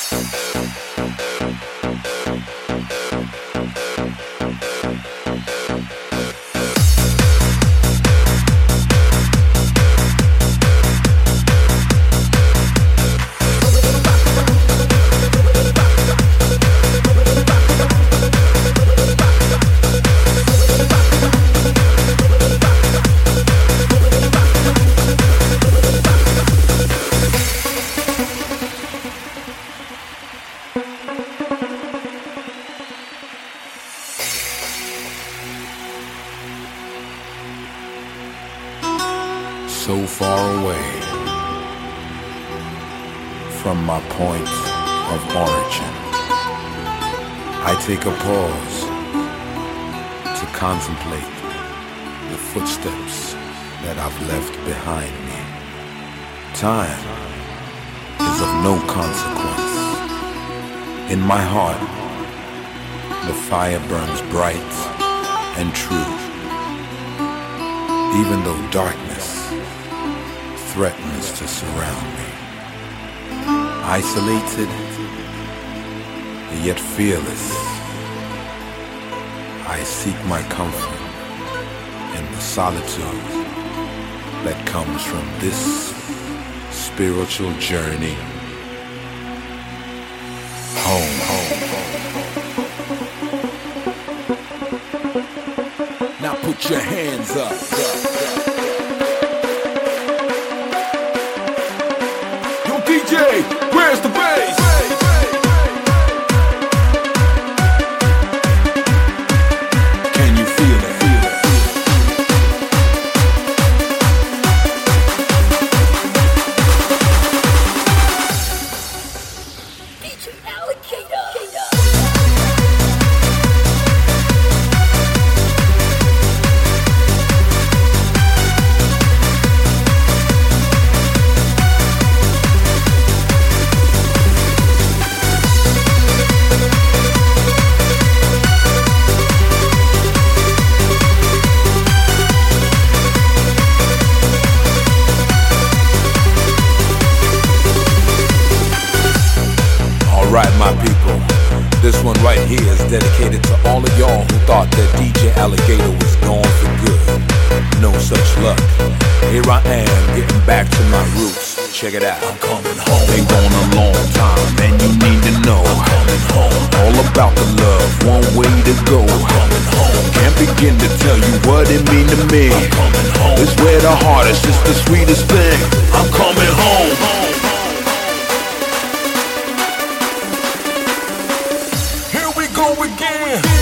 So far away from my point of origin, I take a pause to contemplate the footsteps that I've left behind me. Time is of no consequence. In my heart, the fire burns bright and true, even though darkness threatens to surround me. Isolated, yet fearless, I seek my comfort in the solitude that comes from this spiritual journey home. Now put your hands up. DJ, where's the bass? Can you feel it? DJ Alligator. Alright, my people, this one right here is dedicated to all of y'all who thought that DJ Alligator was gone for good. No such luck. Here I am, getting back to my roots. Check it out. I'm coming home. Been gone a long time, and you need to know. I'm coming home. All about the love, one way to go. I'm coming home. Can't begin to tell you what it mean to me. I'm coming home. It's where the heart is just the sweetest thing. I'm coming home. Here we go again.